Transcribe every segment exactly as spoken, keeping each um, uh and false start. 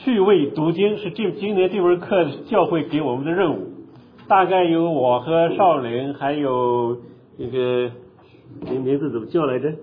趣味读经是这今年这门课教会给我们的任务，大概有我和少林还有那个名名字怎么叫来着？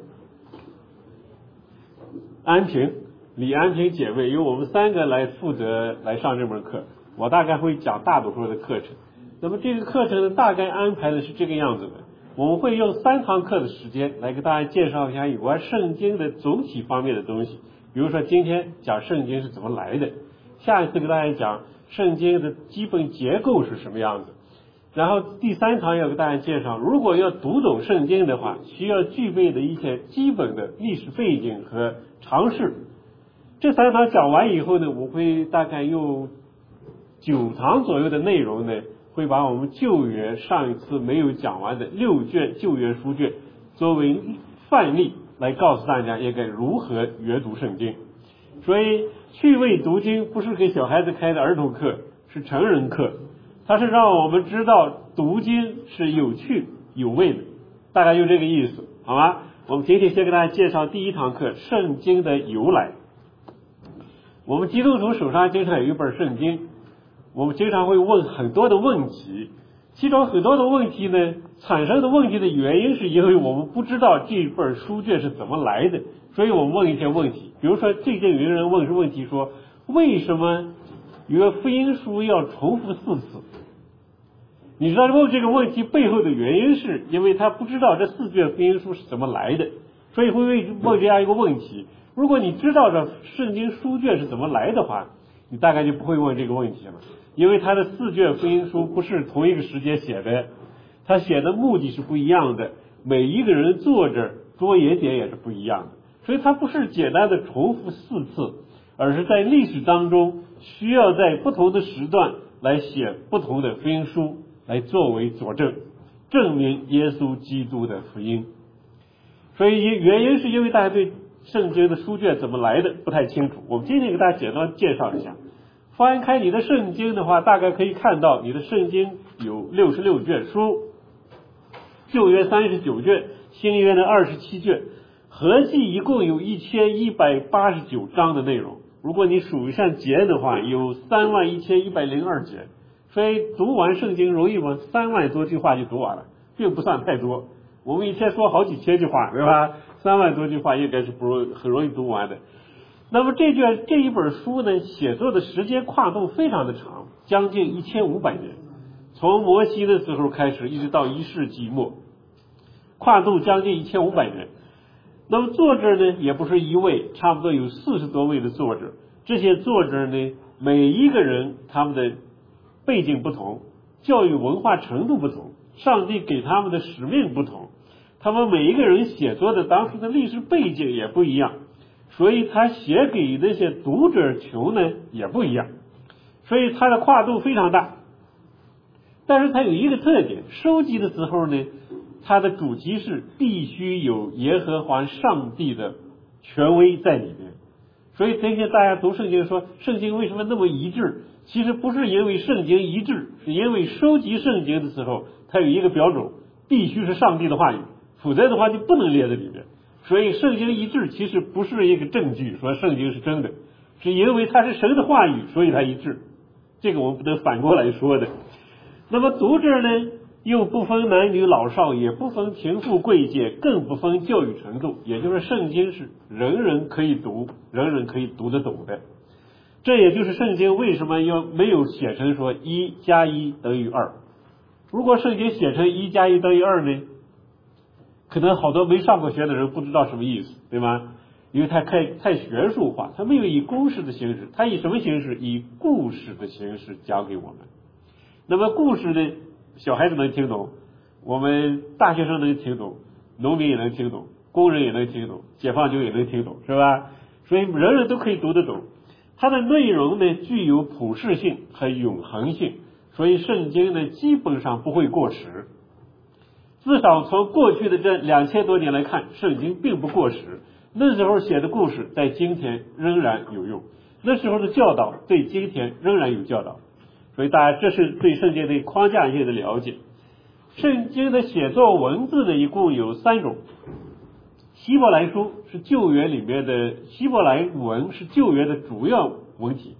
安平，李安平姐妹，由我们三个来负责来上这门课。我大概会讲大多数的课程。那么这个课程呢，大概安排的是这个样子的。我们会用三堂课的时间来给大家介绍一下有关圣经的总体方面的东西。比如说今天讲圣经是怎么来的，下一次给大家讲圣经的基本结构是什么样子。然后第三堂要给大家介绍，如果要读懂圣经的话，需要具备的一些基本的历史背景和常识。这三堂讲完以后呢，我会大概用九堂左右的内容呢，会把我们旧约上一次没有讲完的六卷旧约书卷作为范例来告诉大家应该如何阅读圣经。所以趣味读经不是给小孩子开的儿童课，是成人课，它是让我们知道读经是有趣有味的，大概就这个意思，好吗？我们今天先给大家介绍第一堂课，圣经的由来。我们基督徒手上经常有一本圣经，我们经常会问很多的问题，其中很多的问题呢，产生的问题的原因是因为我们不知道这本书卷是怎么来的，所以我们问一些问题。比如说最近有一个人问是问题说，为什么一个福音书要重复四次？你知道问这个问题背后的原因是因为他不知道这四卷福音书是怎么来的，所以会问这样一个问题。如果你知道这圣经书卷是怎么来的话，你大概就不会问这个问题了，因为他的四卷福音书不是同一个时间写的，他写的目的是不一样的，每一个人作者着眼点也是不一样的，所以它不是简单的重复四次，而是在历史当中需要在不同的时段来写不同的福音书，来作为佐证，证明耶稣基督的福音。所以原因是因为大家对圣经的书卷怎么来的不太清楚，我们今天给大家简单介绍一下。翻开你的圣经的话，大概可以看到你的圣经有六十六卷书，旧约三十九卷，新约的二十七卷，合计一共有一千一百八十九章的内容。如果你数一下节的话，有三万一千一百零二节，所以读完圣经容易吗？三万多句话就读完了，并不算太多。我们一天说好几千句话，对吧？三万多句话应该是不容很容易读完的。那么这卷这一本书呢，写作的时间跨度非常的长，将近一千五百年，从摩西的时候开始，一直到一世纪末，跨度将近一千五百年。那么作者呢，也不是一位，差不多有四十多位的作者。这些作者呢，每一个人他们的背景不同，教育文化程度不同，上帝给他们的使命不同，他们每一个人写作的当时的历史背景也不一样，所以他写给那些读者群呢也不一样，所以它的跨度非常大。但是它有一个特点，收集的时候呢，它的主题是必须有耶和华上帝的权威在里面。所以这些大家读圣经说圣经为什么那么一致，其实不是因为圣经一致，是因为收集圣经的时候它有一个标准，必须是上帝的话语，否则的话就不能列在里面。所以圣经一致其实不是一个证据说圣经是真的，是因为它是神的话语，所以它一致。这个我们不能反过来说的。那么读者呢，又不分男女老少，也不分贫富贵贱，更不分教育程度，也就是圣经是人人可以读，人人可以读得懂的。这也就是圣经为什么要没有写成说一加一等于二。如果圣经写成一加一等于二呢，可能好多没上过学的人不知道什么意思，对吗？因为它太太学术化，它没有以公式的形式，它以什么形式？以故事的形式讲给我们。那么故事呢，小孩子能听懂，我们大学生能听懂，农民也能听懂，工人也能听懂，解放军也能听懂，是吧？所以人人都可以读得懂。它的内容呢，具有普适性和永恒性，所以圣经呢基本上不会过时。至少从过去的这两千多年来看，圣经并不过时。那时候写的故事在今天仍然有用，那时候的教导对今天仍然有教导。所以大家这是对圣经的框架性的了解。圣经的写作文字呢，一共有三种。希伯来书是旧约里面的，希伯来文是旧约的主要文体，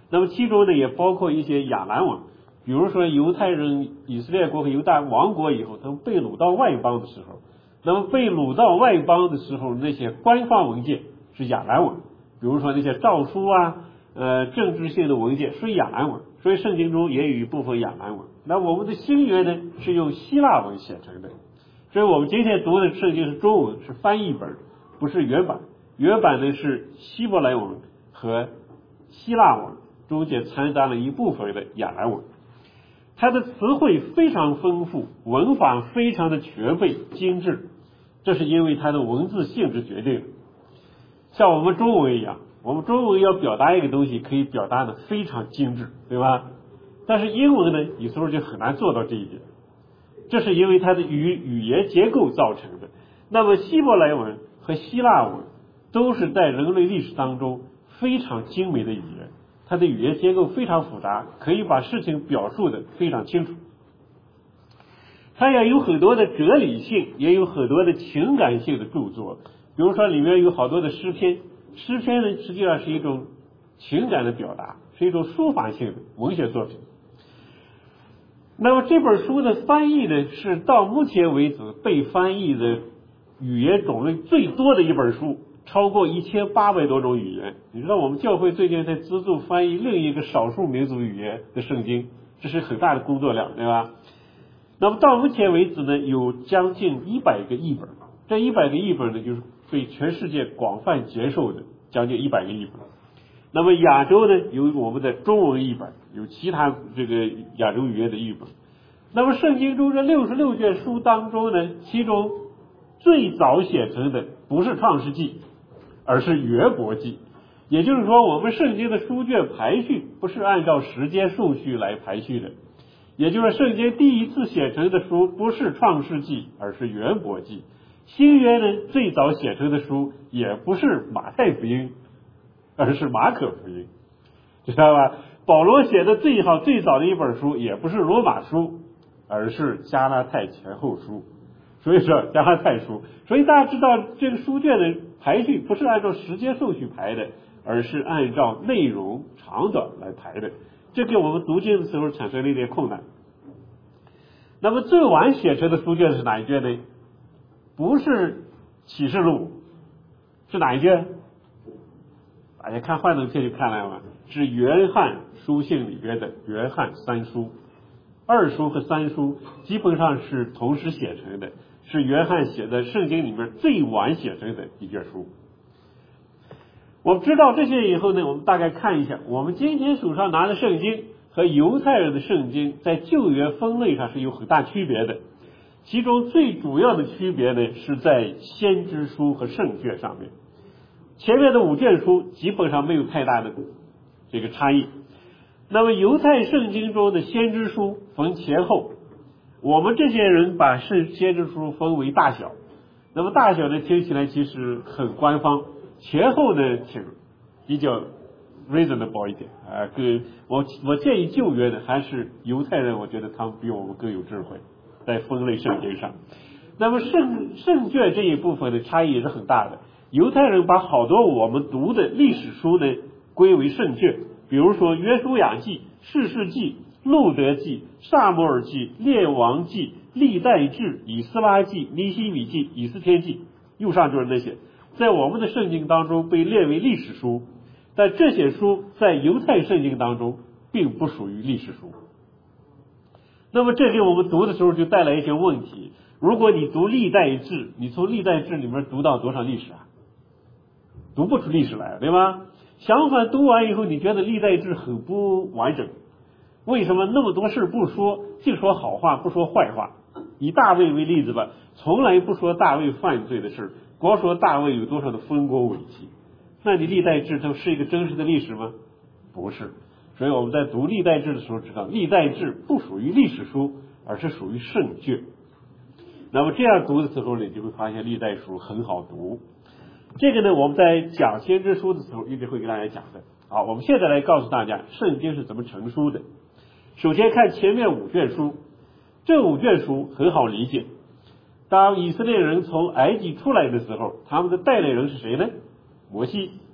那么其中呢也包括一些亚兰文，比如说犹太人以色列国和犹大亡国以后，他们被掳到外邦的时候，那么被掳到外邦的时候，那些官方文件是亚兰文，比如说那些诏书啊，呃，政治性的文件是亚兰文，所以圣经中也有一部分亚兰文。那我们的新约呢是用希腊文写成的，所以我们今天读的圣经是中文，是翻译本，不是原版。原版呢是希伯来文和希腊文，中间掺杂了一部分的亚兰文。它的词汇非常丰富，文法非常的全备精致，这是因为它的文字性质决定的。像我们中文一样，我们中文要表达一个东西可以表达的非常精致，对吧？但是英文呢有时候就很难做到这一点，这是因为它的语语言结构造成的。那么希伯来文和希腊文都是在人类历史当中非常精美的语言，它的语言结构非常复杂，可以把事情表述的非常清楚。它也有很多的哲理性，也有很多的情感性的著作，比如说里面有好多的诗篇，诗篇呢实际上是一种情感的表达，是一种抒发性的文学作品。那么这本书的翻译呢，是到目前为止被翻译的语言种类最多的一本书，超过一千八百多种语言。你知道我们教会最近在资助翻译另一个少数民族语言的圣经，这是很大的工作量，对吧？那么到目前为止呢，有将近一百个译本，这一百个译本呢，就是被全世界广泛接受的将近一百个译本。那么亚洲呢，有我们的中文译本，有其他这个亚洲语言的译本。那么圣经中这六十六卷书当中呢，其中最早写成的不是创世纪，而是约伯记。也就是说，我们圣经的书卷排序不是按照时间顺序来排序的，也就是圣经第一次写成的书不是创世纪，而是约伯记。新约呢，最早写成的书也不是马太福音，而是马可福音，知道吧？保罗写的最好最早的一本书也不是罗马书，而是加拉太前后书。所以说加拉太书，所以大家知道这个书卷的排序不是按照时间顺序排的，而是按照内容长短来排的，这给我们读经的时候产生了一点困难。那么最晚写成的书卷是哪一卷呢？不是启示录，是哪一卷？大家看幻灯片就看来了，是约翰书信里边的约翰三书。二书和三书基本上是同时写成的，是约翰写的圣经里面最晚写成的一卷书。我们知道这些以后呢，我们大概看一下，我们今天手上拿的圣经和犹太人的圣经在旧约分类上是有很大区别的。其中最主要的区别呢，是在先知书和圣卷上面。前面的五卷书基本上没有太大的这个差异。那么犹太圣经中的先知书分前后，我们这些人把圣先知书分为大小。那么大小呢，听起来其实很官方，前后呢挺比较 reasonable 一点啊。跟我我建议旧约的还是犹太人，我觉得他们比我们更有智慧，在分类圣经上。那么圣圣卷这一部分的差异也是很大的。犹太人把好多我们读的历史书呢归为圣卷，比如说约书亚记、士师记、路德记、撒母耳记、列王记、历代志、以斯拉记、尼希米记、以斯帖记，右上就是那些在我们的圣经当中被列为历史书，但这些书在犹太圣经当中并不属于历史书。那么这给我们读的时候就带来一些问题。如果你读历代志，你从历代志里面读到多少历史啊？读不出历史来，对吧？相反，读完以后你觉得历代志很不完整。为什么那么多事不说，净说好话不说坏话？以大卫为例子吧，从来不说大卫犯罪的事，光说大卫有多少的丰功伟绩。那你历代志它是一个真实的历史吗？不是。所以我们在读历代志的时候知道，历代志不属于历史书，而是属于圣卷。那么这样读的时候呢，你就会发现历代书很好读。这个呢，我们在讲先知书的时候一直会给大家讲的。好，我们现在来告诉大家圣经是怎么成书的。首先看前面五卷书，这五卷书很好理解。当以色列人从埃及出来的时候，他们的带领人是谁呢？摩西。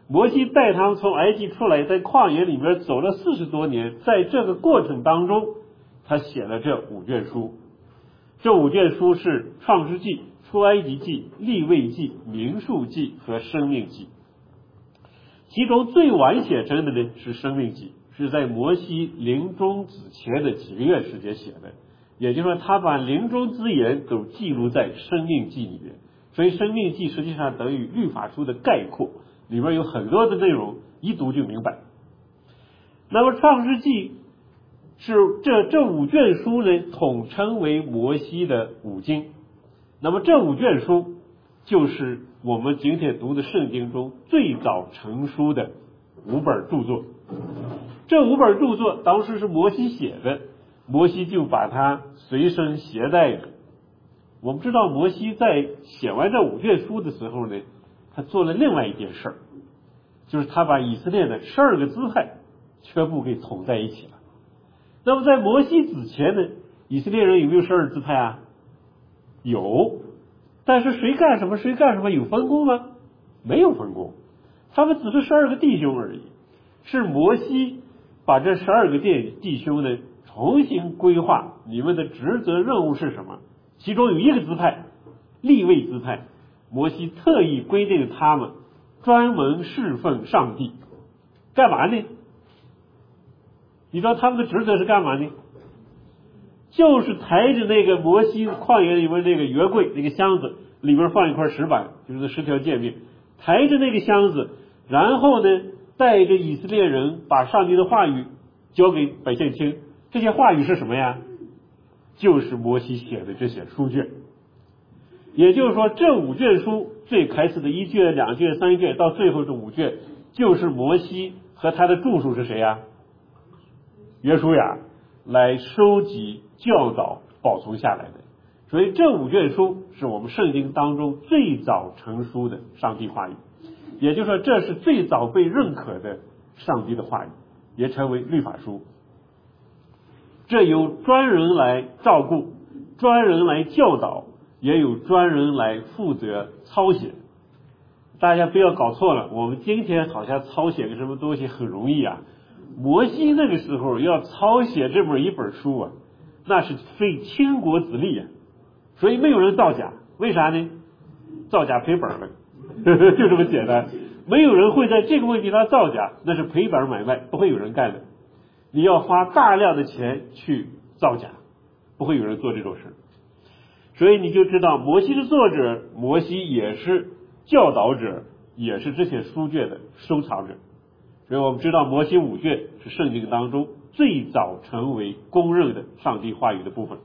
摩西带他们从埃及出来，在旷野里面走了四十多年，在这个过程当中，他写了这五卷书。这五卷书是创世纪、出埃及记、利未记、民数记和生命记。其中最晚写成的呢是生命记，是在摩西临终之前的几个月时间写的，也就是说他把临终之言都记录在生命记里面，所以生命记实际上等于律法书的概括，里面有很多的内容一读就明白。那么创世纪是这这五卷书呢统称为摩西的五经，那么这五卷书就是我们今天读的圣经中最早成书的五本著作。这五本著作当时是摩西写的，摩西就把它随身携带着。我们知道摩西在写完这五卷书的时候呢，他做了另外一件事儿，就是他把以色列的十二个支派全部给统在一起了。那么在摩西之前呢，以色列人有没有十二支派啊？有，但是谁干什么谁干什么有分工吗？没有分工，他们只是十二个弟兄而已。是摩西把这十二个弟弟兄呢重新规划，你们的职责任务是什么？其中有一个支派，利未支派，摩西特意规定他们专门侍奉上帝。干嘛呢？你知道他们的职责是干嘛呢？就是抬着那个摩西旷野里面那个约柜，那个箱子里面放一块石板，就是那十条诫命，抬着那个箱子，然后呢带着以色列人把上帝的话语交给百姓听。这些话语是什么呀？就是摩西写的这些书卷。也就是说这五卷书最开始的一卷、两卷、三卷到最后的五卷，就是摩西和他的助手是谁呀？约书亚来收集、教导、保存下来的。所以这五卷书是我们圣经当中最早成书的上帝话语，也就是说这是最早被认可的上帝的话语，也成为律法书。这有专人来照顾，专人来教导，也有专人来负责抄写。大家不要搞错了，我们今天好像抄写个什么东西很容易啊，摩西那个时候要抄写这本一本书啊，那是费倾国之力啊，所以没有人造假。为啥呢？造假赔本了就这么简单。没有人会在这个问题上造假，那是赔本买卖，不会有人干的。你要花大量的钱去造假，不会有人做这种事。所以你就知道摩西的作者，摩西也是教导者，也是这些书卷的收藏者。所以我们知道摩西五卷是圣经当中最早成为公认的上帝话语的部分。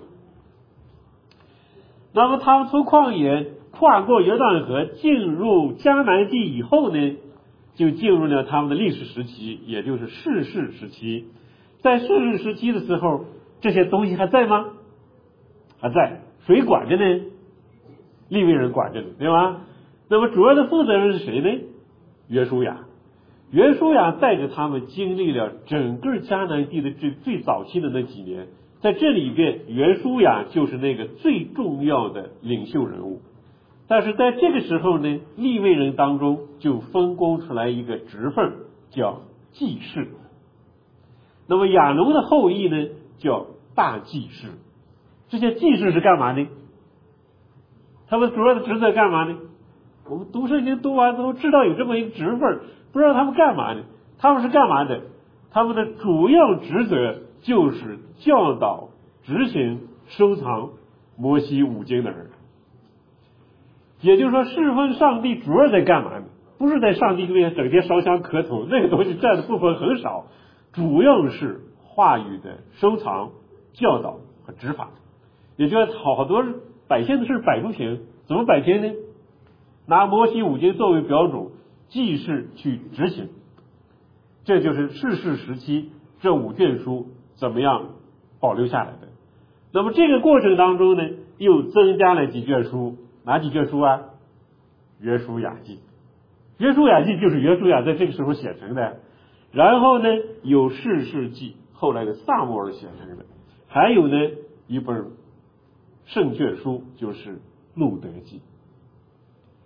那么他们从旷野跨过约旦河进入迦南地以后呢，就进入了他们的历史时期，也就是士世时期。在士世时期的时候，这些东西还在吗？还在。谁管着呢？利未人管着呢，对吧？那么主要的负责人是谁呢？约书亚。约书亚带着他们经历了整个迦南地的最最早期的那几年，在这里边约书亚就是那个最重要的领袖人物。但是在这个时候呢，利未人当中就分工出来一个职分，叫祭司。那么亚伦的后裔呢，叫大祭司。这些祭司是干嘛呢？他们主要的职责干嘛呢？我们读圣经读完之后知道有这么一个职分，不知道他们干嘛呢？他们是干嘛的？他们的主要职责就是教导、执行、收藏摩西五经的人。也就是说侍奉上帝主要在干嘛呢？不是在上帝面前整天烧香磕头，那个东西占的部分很少，主要是话语的收藏、教导和执法。也就是好多百姓的事摆不平，怎么摆平呢？拿摩西五经作为标准，继续去执行。这就是士世时期这五卷书怎么样保留下来的。那么这个过程当中呢，又增加了几卷书，哪几卷书啊？约书亚记。约书亚记就是约书亚在这个时候写成的。然后呢，有士世记，后来的撒母耳写成的。还有呢，一本圣卷书，就是路德记。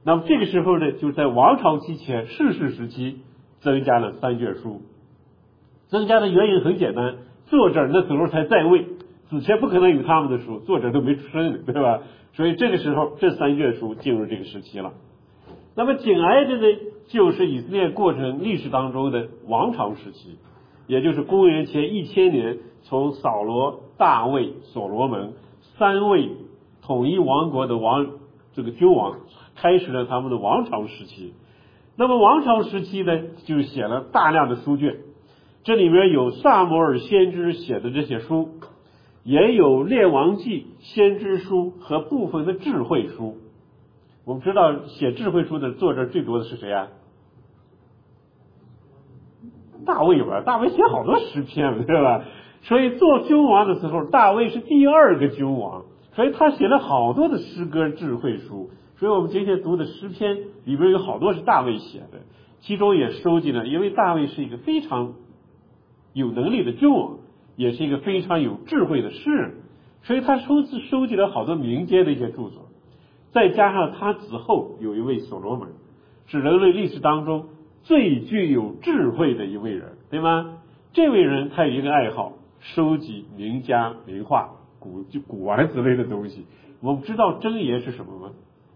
那么这个时候呢，就在王朝期前世世时期增加了三卷书。增加的原因很简单，作者那时候才在位，之前不可能有他们的书，作者都没出生呢，对吧？所以这个时候这三卷书进入这个时期了。那么紧挨着呢，就是以色列过程历史当中的王朝时期，也就是公元前一千年，从扫罗、大卫、所罗门三位统一王国的王这个君王开始了他们的王朝时期。那么王朝时期呢，就写了大量的书卷，这里面有撒母耳先知写的这些书，也有列王记先知书和部分的智慧书。我们知道写智慧书的作者最多的是谁啊？大卫吧，大卫写好多诗篇，对吧？所以做君王的时候，大卫是第二个君王，所以他写了好多的诗歌智慧书。所以我们今天读的诗篇里边有好多是大卫写的，其中也收集了，因为大卫是一个非常有能力的君王，也是一个非常有智慧的诗人，所以他收收集了好多民间的一些著作。再加上他子后有一位所罗门，是人类历史当中最具有智慧的一位人，对吗？这位人他有一个爱好，收集名家名画、古就古玩之类的东西。我们知道箴言是什么吗？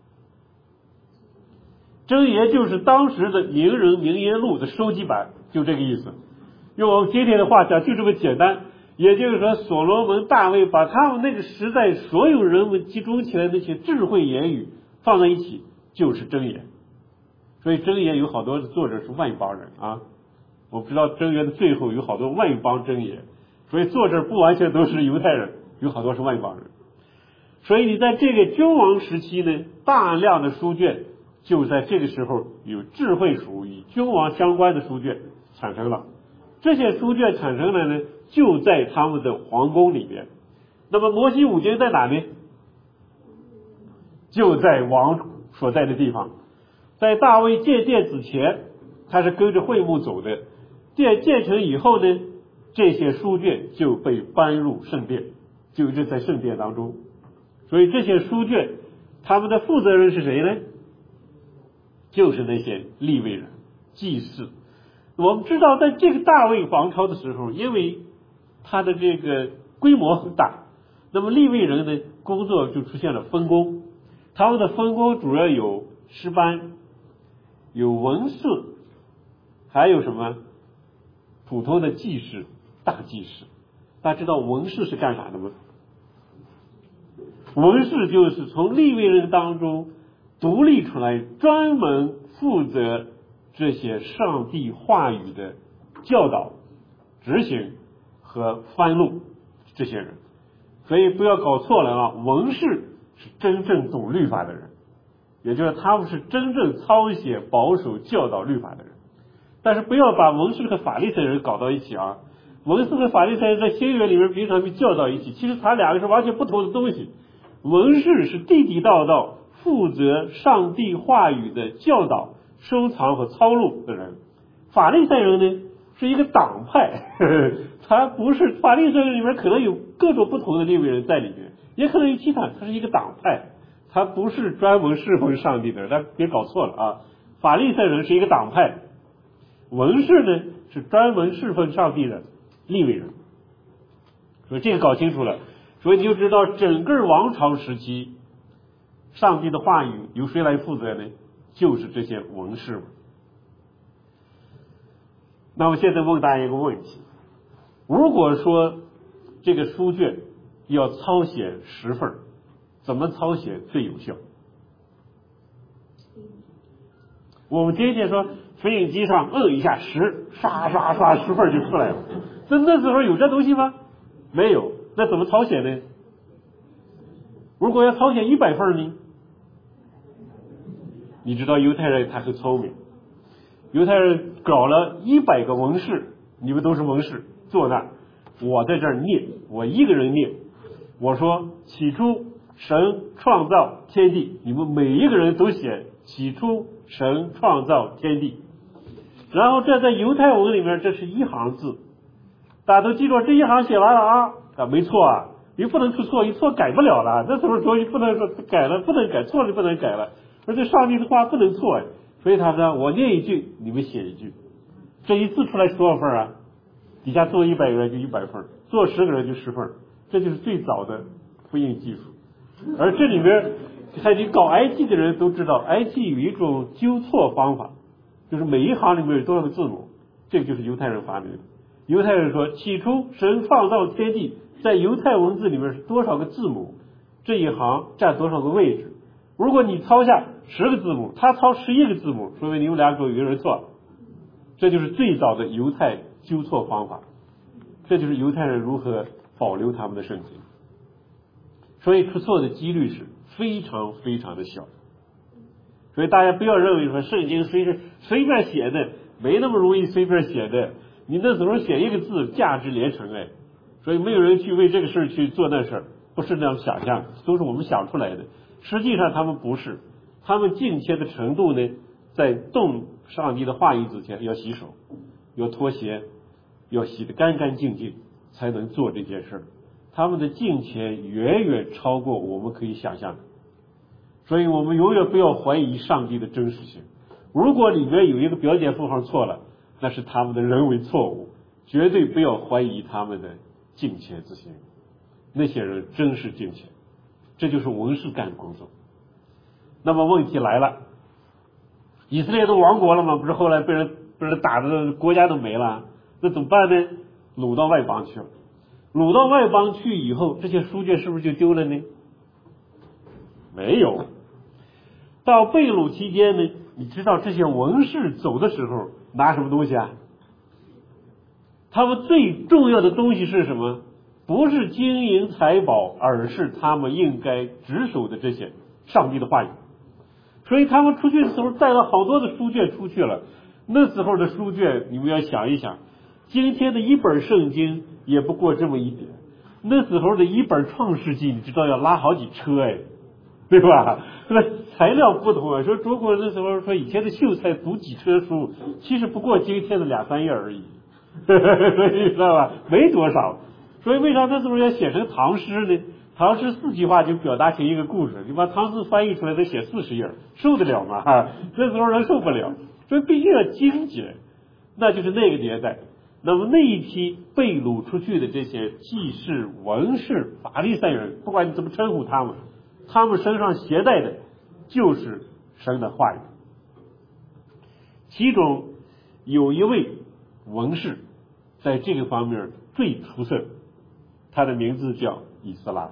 箴言就是当时的名人名言录的收集版，就这个意思。用我们今天的话讲，就这么简单。也就是说，所罗门、大卫把他们那个时代所有人物集中起来那些智慧言语放在一起，就是箴言。所以箴言有好多的作者是外邦人啊，我不知道箴言的最后有好多外邦箴言，所以作者不完全都是犹太人，有好多是外邦人。所以你在这个君王时期呢，大量的书卷就在这个时候有智慧书与君王相关的书卷产生了。这些书卷产生了呢，就在他们的皇宫里面。那么摩西五经在哪呢？就在王所在的地方。在大卫建殿之前，他是跟着会幕走的。殿建成以后呢，这些书卷就被搬入圣殿，就一直在圣殿当中。所以这些书卷，他们的负责人是谁呢？就是那些利未人、祭司。我们知道，在这个大卫王朝的时候，因为他的这个规模很大，那么利未人的工作就出现了分工。他们的分工主要有诗班、有文士，还有什么普通的祭司、大祭司。大家知道文士是干啥的吗？文士就是从利未人当中独立出来，专门负责这些上帝话语的教导、执行和翻录这些人。所以不要搞错了啊，文士是真正懂律法的人，也就是他们是真正操写保守教导律法的人。但是不要把文士和法利赛人搞到一起啊，文士和法利赛人在新约里面平常被教导一起，其实他两个是完全不同的东西。文士是地地道道负责上帝话语的教导、收藏和操录的人。法利赛人呢是一个党派，呵呵，他不是法利赛人里面可能有各种不同的利未人在里面，也可能有其他，他是一个党派，他不是专门侍奉上帝的人，大家别搞错了啊。法利赛人是一个党派，文士呢是专门侍奉上帝的利未人。所以这个搞清楚了，所以你就知道整个王朝时期上帝的话语由谁来负责呢？就是这些文士们。那么现在问大家一个问题，如果说这个书卷要抄写十份，怎么抄写最有效？我们今天说复印机上摁一下十，刷刷刷十份就出来了，那那时候有这东西吗？没有。那怎么抄写呢？如果要抄写一百份呢？你知道犹太人他很聪明，犹太人搞了一百个文士，你们都是文士，坐那，我在这儿念，我一个人念，我说起初神创造天地，你们每一个人都写起初神创造天地，然后这在犹太文里面这是一行字，大家都记住这一行写完了啊，啊没错啊，你不能出错，一错改不了了，那时候说你不能说改了不能改，错了就不能改了。 说这上帝的话不能错呀，所以他说我念一句，你们写一句，这一次出来多少份啊？底下坐一百个人就一百份，坐十个人就十份，这就是最早的复印技术。而这里面还得搞 I T 的人都知道 ，I T 有一种纠错方法，就是每一行里面有多少个字母，这个就是犹太人发明的。犹太人说，起初神创造天地，在犹太文字里面是多少个字母，这一行占多少个位置。如果你抄下十个字母，他抄十一个字母，说明你们两个有一个人错。这就是最早的犹太纠错方法，这就是犹太人如何保留他们的圣经。所以出错的几率是非常非常的小。所以大家不要认为说圣经虽是随便写的，没那么容易随便写的。你那时候写一个字价值连城哎，所以没有人去为这个事去做那事儿，不是那样想象，都是我们想出来的。实际上他们不是，他们敬虔的程度呢，在动上帝的话语之前要洗手，要脱鞋，要洗得干干净净，才能做这件事儿。他们的敬虔远远超过我们可以想象的，所以我们永远不要怀疑上帝的真实性。如果里面有一个标点符号错了，那是他们的人为错误，绝对不要怀疑他们的敬虔之心。那些人真是敬虔，这就是文士干的工作。那么问题来了，以色列都亡国了吗？不是后来被人被人打的国家都没了，那怎么办呢？掳到外邦去了。掳到外邦去以后，这些书卷是不是就丢了呢？没有。到被掳期间呢，你知道这些文士走的时候拿什么东西啊？他们最重要的东西是什么？不是金银财宝，而是他们应该执守的这些上帝的话语。所以他们出去的时候带了好多的书卷出去了。那时候的书卷，你们要想一想，今天的一本圣经也不过这么一点，那时候的一本创世纪，你知道要拉好几车哎，对吧？那材料不同啊。说中国那时候说以前的秀才读几车书，其实不过今天的两三页而已，你知道吧？没多少。所以为啥那时候要写成唐诗呢？唐诗四句话就表达成一个故事，你把唐诗翻译出来得写四十页，受得了吗？哈，那时候人受不了，所以必须要精简。那就是那个年代。那么那一批被掳出去的这些祭司、文士、法利赛人，不管你怎么称呼他们，他们身上携带的就是神的话语。其中有一位文士在这个方面最出色，他的名字叫以斯拉。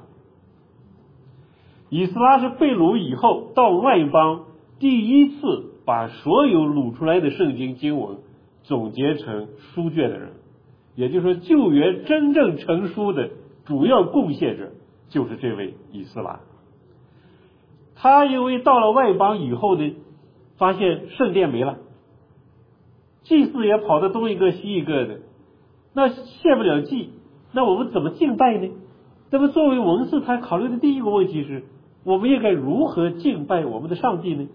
以斯拉是被掳以后到外邦第一次把所有掳出来的圣经经文总结成书卷的人，也就是说救援真正成书的主要贡献者就是这位以斯拉。他因为到了外邦以后呢，发现圣殿没了，祭司也跑得东一个西一个的，那献不了祭，那我们怎么敬拜呢？那么作为文士，他考虑的第一个问题是，我们应该如何敬拜我们的上帝呢？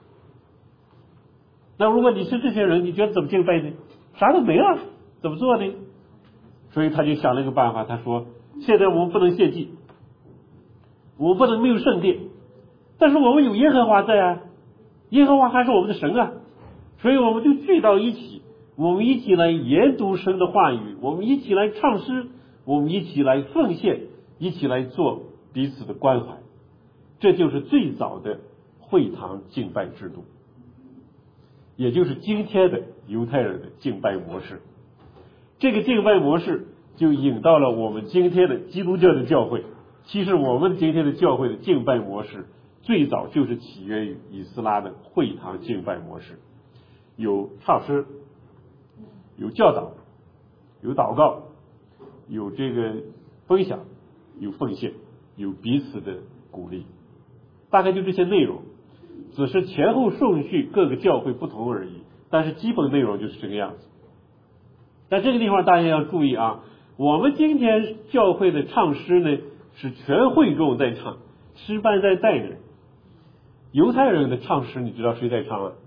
那如果你是这些人，你觉得怎么敬拜呢？啥都没了，怎么做呢？所以他就想了一个办法，他说现在我们不能献祭，我们不能没有圣殿，但是我们有耶和华在啊，耶和华还是我们的神啊，所以我们就聚到一起，我们一起来研读神的话语，我们一起来唱诗，我们一起来奉献，一起来做彼此的关怀。这就是最早的会堂敬拜制度，也就是今天的犹太人的敬拜模式。这个敬拜模式就引到了我们今天的基督教的教会。其实我们今天的教会的敬拜模式最早就是起源于以斯拉的会堂敬拜模式，有唱诗，有教导，有祷告，有这个分享，有奉献，有彼此的鼓励，大概就这些内容，只是前后顺序各个教会不同而已，但是基本内容就是这个样子。但这个地方大家要注意啊，我们今天教会的唱诗呢是全会众在唱，诗班在带着。犹太人的唱诗你知道谁在唱啊？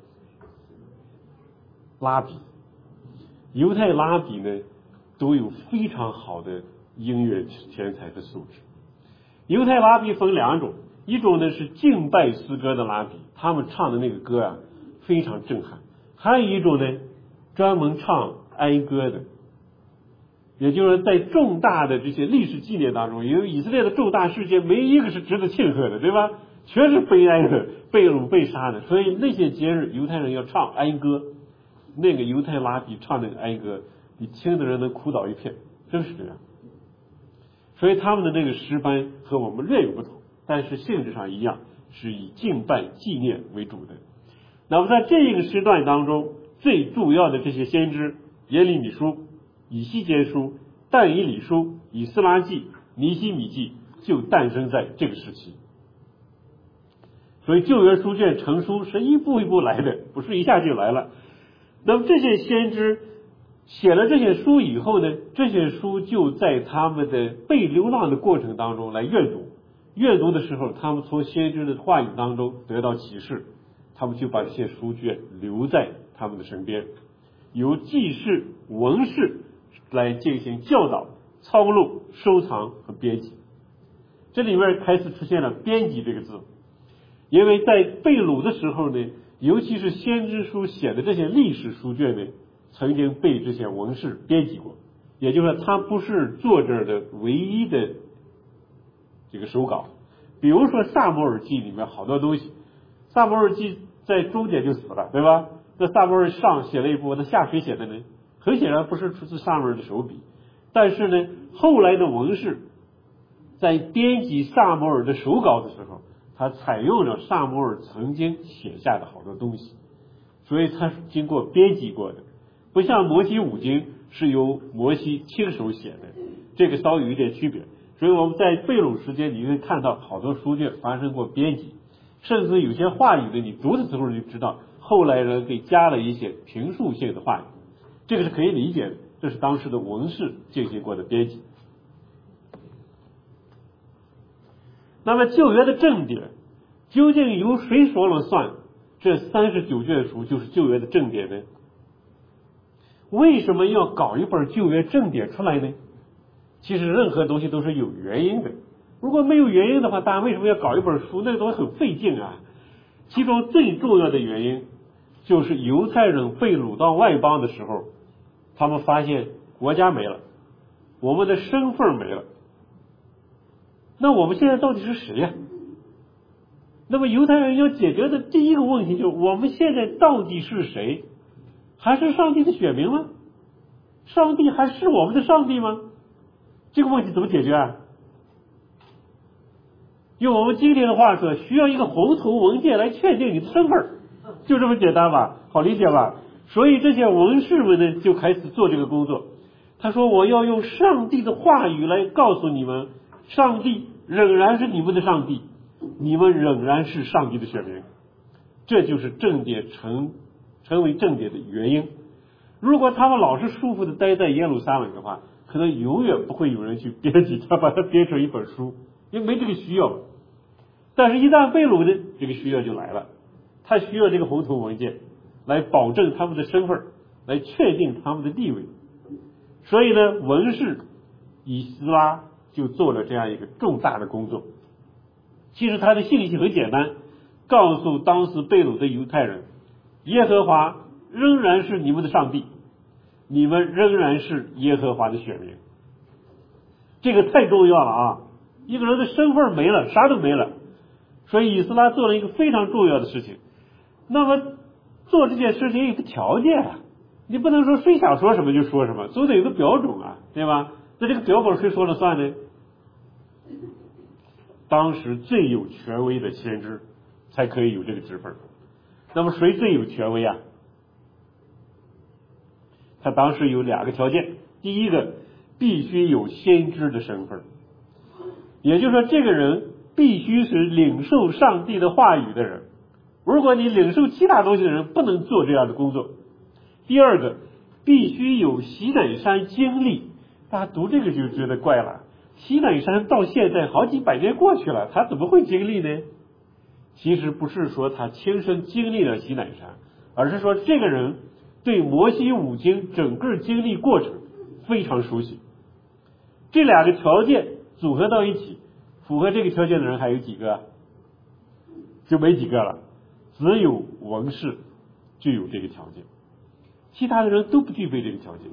拉比。犹太拉比呢都有非常好的音乐天才的素质。犹太拉比分两种，一种呢是敬拜诗歌的拉比， 他们唱的那个歌啊非常震撼。还有一种呢，专门唱哀歌的，也就是在重大的这些历史纪念当中，因为以色列的重大事件没一个是值得庆贺的，对吧？全是悲哀的，被掳被杀的。所以那些节日犹太人要唱哀歌，那个犹太拉比唱那个哀歌，你听的人能哭倒一片，真是这样。所以他们的那个诗班和我们略有不同，但是性质上一样，是以敬拜纪念为主的。那么在这个时段当中，最重要的这些先知，耶利米书、以西结书、但以理书、以斯拉记、尼希米记，就诞生在这个时期。所以旧约书卷成书是一步一步来的，不是一下就来了。那么这些先知写了这些书以后呢，这些书就在他们的被流浪的过程当中来阅读，阅读的时候，他们从先知的话语当中得到启示，他们就把这些书卷留在他们的身边，由记事、文士来进行教导、抄录、收藏和编辑。这里面开始出现了编辑这个字，因为在被掳的时候呢，尤其是先知书写的这些历史书卷呢，曾经被这些文士编辑过，也就是说它不是作者的唯一的这个手稿。比如说撒母耳记里面好多东西，撒母耳记在中间就死了，对吧？那撒母耳上写了一部，那下谁写的呢？很显然不是出自撒母耳的手笔。但是呢，后来的文士在编辑撒母耳的手稿的时候，他采用了撒母耳曾经写下的好多东西，所以他是经过编辑过的，不像摩西五经是由摩西亲手写的，这个稍有一点区别。所以我们在被掳时间，你会看到好多书卷发生过编辑，甚至有些话语呢，你读的时候就知道后来人给加了一些评述性的话语，这个是可以理解的，这是当时的文士进行过的编辑。那么旧约的正典究竟由谁说了算？这三十九卷书就是旧约的正典呢？为什么要搞一本旧约正典出来呢？其实任何东西都是有原因的，如果没有原因的话，大家为什么要搞一本书？那个东西很费劲啊。其中最重要的原因就是犹太人被掳到外邦的时候，他们发现国家没了，我们的身份没了，那我们现在到底是谁呀？那么犹太人要解决的第一个问题就是，我们现在到底是谁？还是上帝的选民吗？上帝还是我们的上帝吗？这个问题怎么解决啊？用我们今天的话说，需要一个红头文件来确定你的身份，就这么简单吧，好理解吧？所以这些文士们呢，就开始做这个工作。他说，我要用上帝的话语来告诉你们，上帝仍然是你们的上帝，你们仍然是上帝的选民。这就是正典成成为正典的原因。如果他们老是舒服的待在耶路撒冷的话，可能永远不会有人去编辑它，把它编成一本书，因为没这个需要。但是一旦被掳呢，这个需要就来了，他需要这个红头文件来保证他们的身份，来确定他们的地位。所以呢，文士以斯拉就做了这样一个重大的工作。其实他的信息很简单，告诉当时被掳的犹太人，耶和华仍然是你们的上帝，你们仍然是耶和华的选民。这个太重要了啊！一个人的身份没了，啥都没了。所以以斯拉做了一个非常重要的事情。那么做这件事情有个条件啊，你不能说谁想说什么就说什么，总得有个标准啊，对吧？那这个标准谁说了算呢？当时最有权威的先知才可以有这个职分。那么谁最有权威啊？他当时有两个条件，第一个必须有先知的身份，也就是说这个人必须是领受上帝的话语的人，如果你领受其他东西的人不能做这样的工作。第二个必须有西乃山经历，大家读这个就觉得怪了，西乃山到现在好几百年过去了，他怎么会经历呢？其实不是说他亲身经历了西乃山，而是说这个人对摩西五经整个经历过程非常熟悉。这两个条件组合到一起，符合这个条件的人还有几个？就没几个了。 只有文士就有这个条件，其他的人都不具备这个条件。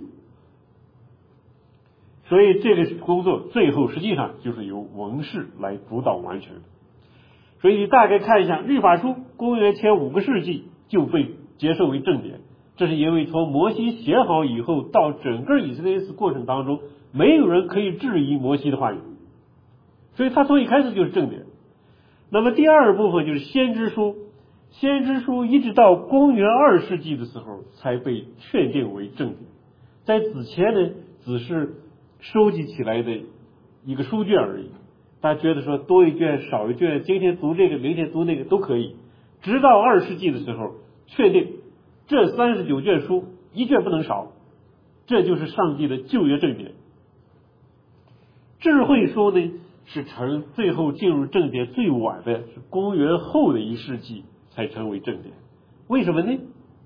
所以这个工作最后实际上就是由文士来主导完成的。所以你大概看一下，律法书公元前五个世纪就被接受为正典，这是因为从摩西写好以后到整个以色列史过程当中，没有人可以质疑摩西的话语，所以他从一开始就是正典。那么第二部分就是先知书，先知书一直到公元二世纪的时候才被确定为正典，在此前呢只是收集起来的一个书卷而已，大家觉得说多一卷少一卷，今天读这个明天读那个都可以，直到二世纪的时候确定这三十九卷书一卷不能少，这就是上帝的旧约正典。智慧书呢是成最后进入正典最晚的，是公元后的一世纪才成为正典。为什么呢？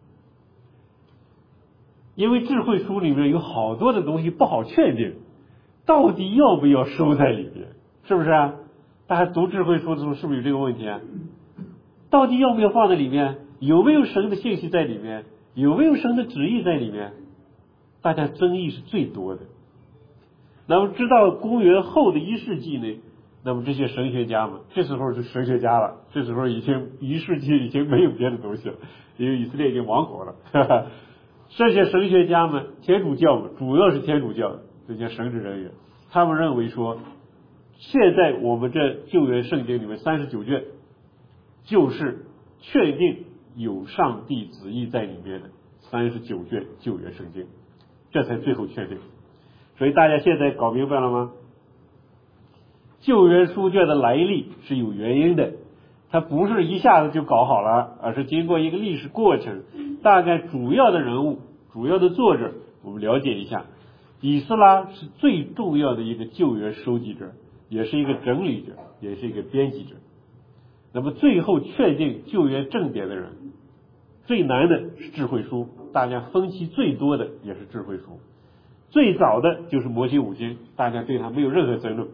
因为智慧书里面有好多的东西不好确定，到底要不要收在里面，是不是啊？大家读智慧书的时候是不是有这个问题啊？到底要不要放在里面？有没有神的信息在里面？有没有神的旨意在里面？大家争议是最多的。那么直到公元后的一世纪呢，那么这些神学家们，这时候是神学家了，这时候已经一世纪已经没有别的东西了，因为以色列已经亡国了。哈哈，这些神学家们，天主教们，主要是天主教的这些神职人员，他们认为说，现在我们这旧约圣经里面三十九卷，就是确定有上帝旨意在里面的三十九卷旧约圣经，这才最后确定。所以大家现在搞明白了吗？旧约书卷的来历是有原因的，它不是一下子就搞好了，而是经过一个历史过程。大概主要的人物、主要的作者，我们了解一下。以斯拉是最重要的一个旧约收集者，也是一个整理者，也是一个编辑者。那么最后确定旧约正典的人，最难的是智慧书，大家分歧最多的也是智慧书。最早的就是摩西五经，大家对它没有任何争论。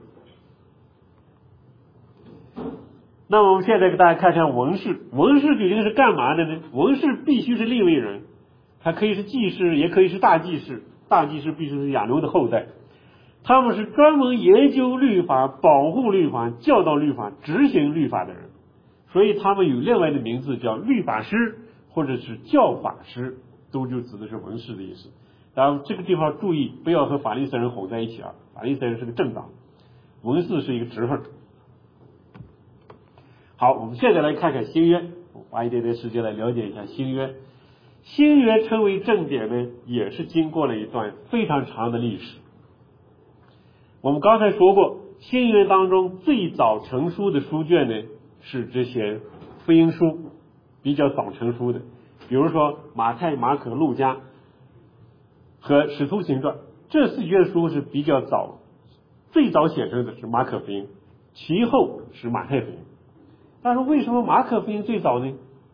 那么我们现在给大家看看文士，文士究竟是干嘛的呢？文士必须是利未人，他可以是祭司，也可以是大祭司，大祭司必须是亚伦的后代。他们是专门研究律法、保护律法、教导律法、执行律法的人，所以他们有另外的名字叫律法师或者是教法师，都就指的是文士的意思。当然这个地方注意不要和法利赛人混在一起啊，法利赛人是个政党，文士是一个职分。好，我们现在来看看新约，花一点点时间来了解一下新约。新约称为正典呢，也是经过了一段非常长的历史。我们刚才说过，新约当中最早成书的书卷呢，是这些福音书，比较早成书的，比如说马太、马可、路加和使徒行传，这四卷书是比较早，最早写成的是马可福音，其后是马太福音。但是为什么马可福音最早呢？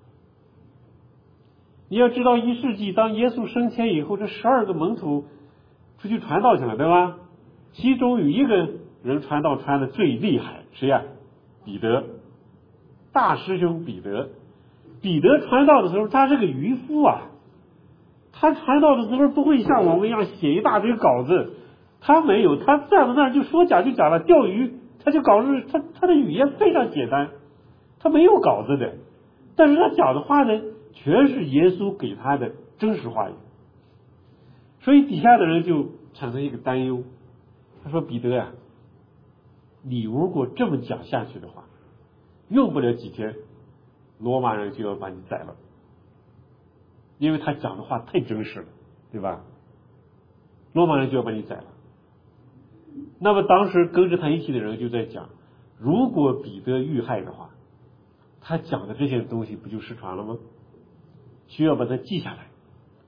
你要知道一世纪当耶稣升天以后，这十二个门徒出去传道去了，对吧？其中有一个人传道传的最厉害，谁呀？彼得，大师兄彼得。彼得传道的时候，他是个渔夫啊，他传道的时候不会像我们一样写一大堆稿子，他没有，他站在那儿就说讲就讲了，钓鱼他就搞是他他的语言非常简单，他没有稿子的，但是他讲的话呢，全是耶稣给他的真实话语。所以底下的人就产生一个担忧，他说彼得呀、啊，你如果这么讲下去的话，用不了几天罗马人就要把你宰了，因为他讲的话太真实了，对吧？罗马人就要把你宰了。那么当时跟着他一起的人就在讲，如果彼得遇害的话，他讲的这些东西不就失传了吗？需要把它记下来。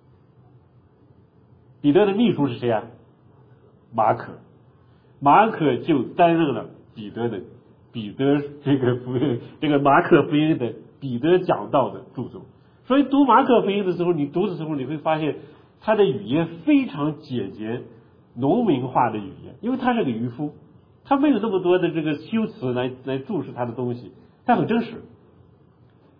彼得的秘书是谁啊？马可，马可就担任了彼得的彼得这个福音这个马可福音的彼得讲道的著作。所以读马可福音的时候，你读的时候你会发现他的语言非常简洁农民化的语言，因为他是个渔夫，他没有那么多的这个修辞来来注释他的东西，他很真实。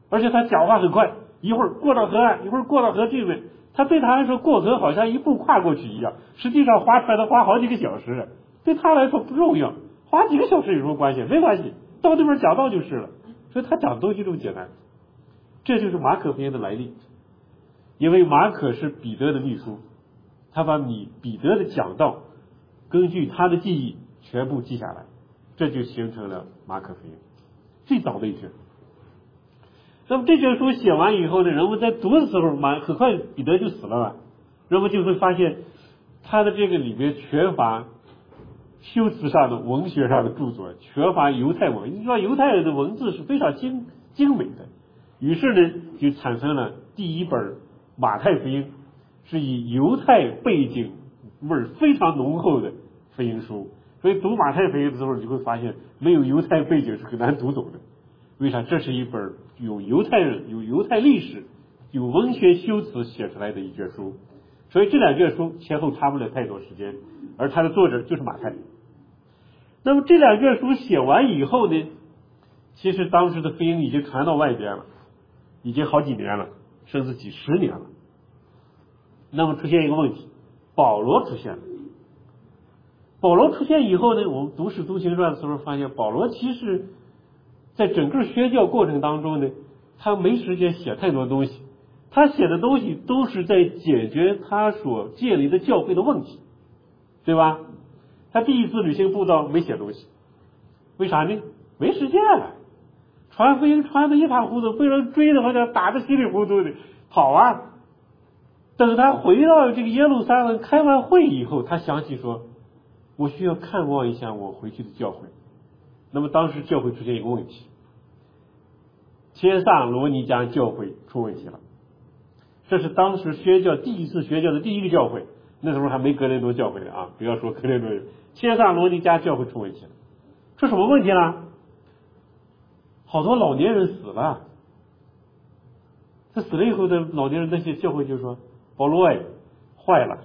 而且他讲话很快，一会儿过到河岸，一会儿过到河这边。他对他来说，过河好像一步跨过去一样，实际上划船得花好几个小时，对他来说不重要，花几个小时有什么关系？没关系，到那边讲道就是了。所以他讲东西这么简单，这就是马可福音的来历。因为马可是彼得的秘书，他把你彼得的讲道根据他的记忆全部记下来，这就形成了马可福音最早的一卷。那么这卷书写完以后呢，人们在读的时候，马很快彼得就死了吧，人们就会发现他的这个里面缺乏修辞上的文学上的著作，缺乏犹太文，你知道犹太人的文字是非常精精美的，于是呢就产生了第一本马太福音，是以犹太背景味儿非常浓厚的福音书。所以读马太福音的时候，你会发现没有犹太背景是很难读懂的。为啥？这是一本有犹太人、有犹太历史、有文学修辞写出来的一卷书。所以这两卷书前后差不了太多时间，而它的作者就是马太。那么这两卷书写完以后呢，其实当时的福音已经传到外边了，已经好几年了，甚至几十年了。那么出现一个问题，保罗出现了。保罗出现以后呢，我们读使徒行传的时候发现，保罗其实在整个宣教过程当中呢，他没时间写太多东西，他写的东西都是在解决他所建立的教会的问题，对吧？他第一次旅行布道没写东西，为啥呢？没时间了，传福音传的一塌糊涂，被人追的好像打得稀里糊涂的跑啊。等他回到这个耶路撒冷开完会以后，他想起说，我需要看望一下我回去的教会。那么当时教会出现一个问题，帖撒罗尼迦教会出问题了，这是当时宣教第一次宣教的第一个教会，那时候还没格林多教会的啊，不要说格林多，帖撒罗尼迦教会出问题了。出什么问题呢？好多老年人死了，他死了以后的老年人，那些教会就说，保罗哎，坏了，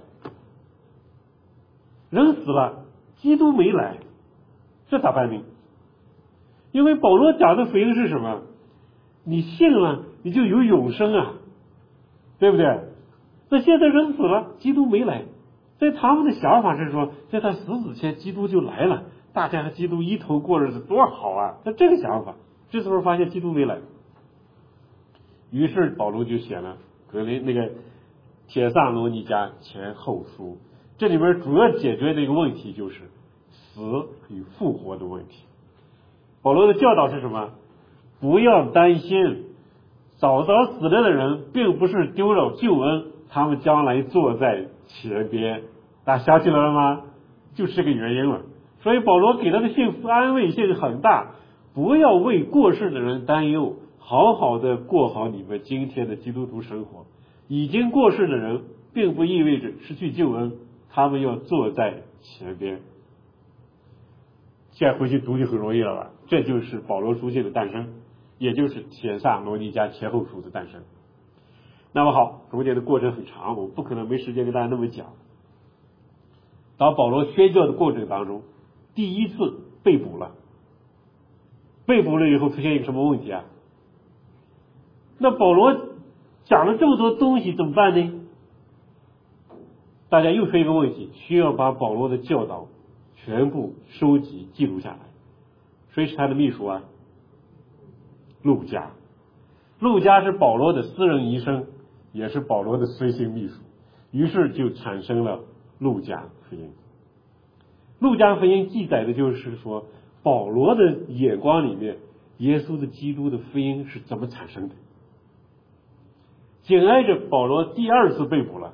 人死了，基督没来，这咋办呢？因为保罗讲的福音是什么？你信了，你就有永生啊，对不对？那现在人死了，基督没来，在他们的想法是说，在他死之前，基督就来了，大家和基督一同过日子，多好啊！他这个想法，这时候发现基督没来，于是保罗就写了格林那个帖撒罗尼迦前后书，这里面主要解决的一个问题就是死与复活的问题。保罗的教导是什么？不要担心，早早死了的人并不是丢了救恩，他们将来坐在前边。大家想起来了吗？就是这个原因了。所以保罗给他的信安慰性很大，不要为过世的人担忧，好好的过好你们今天的基督徒生活。已经过世的人并不意味着失去救恩，他们要坐在前边。现在回去读就很容易了吧？这就是保罗书信的诞生，也就是帖撒罗尼迦前后书的诞生。那么好，中间的过程很长，我不可能没时间跟大家那么讲。当保罗宣教的过程当中，第一次被捕了，被捕了以后出现一个什么问题啊？那保罗讲了这么多东西怎么办呢？大家又说一个问题，需要把保罗的教导全部收集记录下来。谁是他的秘书啊？路加。路加是保罗的私人医生，也是保罗的随行秘书，于是就产生了路加福音。路加福音记载的就是说，保罗的眼光里面，耶稣的基督的福音是怎么产生的。紧挨着保罗第二次被捕了，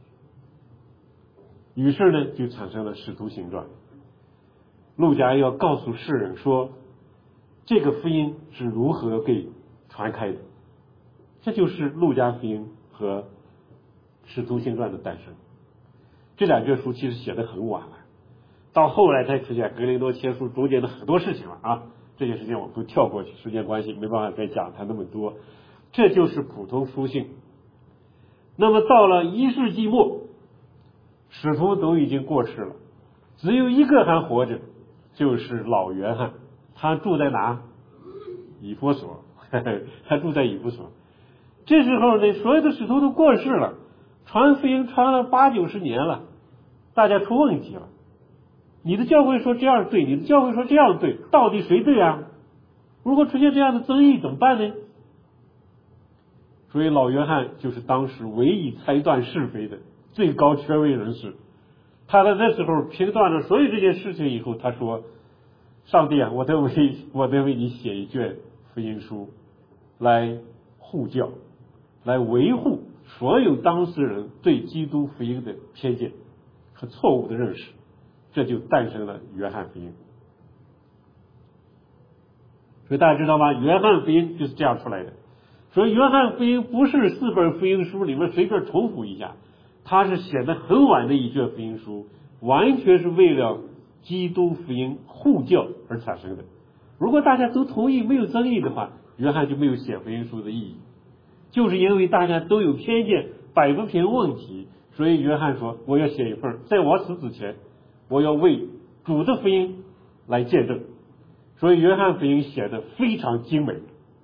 于是呢就产生了使徒行传。路加要告诉世人说，这个福音是如何给传开的，这就是路加福音和使徒行传的诞生。这两卷书其实写得很晚了，到后来才出现格林多前书中间的很多事情了啊，这些事情我们都跳过去，时间关系没办法再讲它那么多。这就是普通书信。那么到了一世纪末，使徒都已经过世了，只有一个还活着，就是老约翰。他住在哪？以弗所。 他住在以弗所。这时候呢，所有的使徒都过世了，传福音传了八九十年了，大家出问题了。你的教会说这样对，你的教会说这样对，到底谁对啊？如果出现这样的争议怎么办呢？所以老约翰就是当时唯一裁断是非的最高权威人士。他在那时候评断了所有这件事情以后，他说：“上帝啊，我得为我得为你写一卷福音书，来护教，来维护所有当事人对基督福音的偏见和错误的认识。”这就诞生了约翰福音。所以大家知道吗？约翰福音就是这样出来的。所以约翰福音不是四本福音书里面随便重复一下，它是写的很晚的一卷福音书，完全是为了基督福音护教而产生的。如果大家都同意没有争议的话，约翰就没有写福音书的意义。就是因为大家都有偏见，摆不平问题，所以约翰说我要写一份，在我死之前我要为主的福音来见证。所以约翰福音写的非常精美，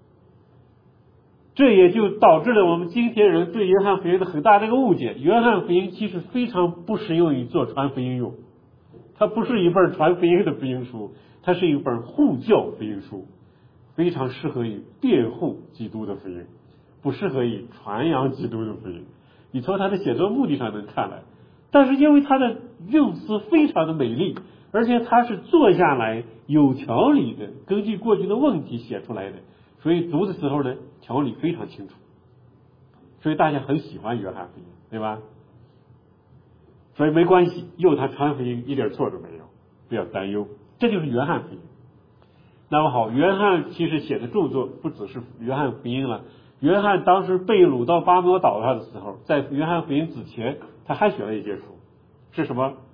这也就导致了我们今天人对约翰福音的很大的一个误解。约翰福音其实非常不适用于做传福音用，它不是一本传福音的福音书，它是一本护教福音书，非常适合于辩护基督的福音，不适合于传扬基督的福音。你从他的写作目的上能看来，但是因为他的用词非常的美丽，而且他是坐下来有条理的根据过去的问题写出来的，所以读的时候呢条理非常清楚，所以大家很喜欢约翰福音，对吧？所以没关系，用他传福音一点错都没有，不要担忧，这就是约翰福音。那么好，约翰其实写的著作不只是约翰福音了。约翰当时被掳到巴摩岛上的时候，在约翰福音之前他还写了一卷书，是什么？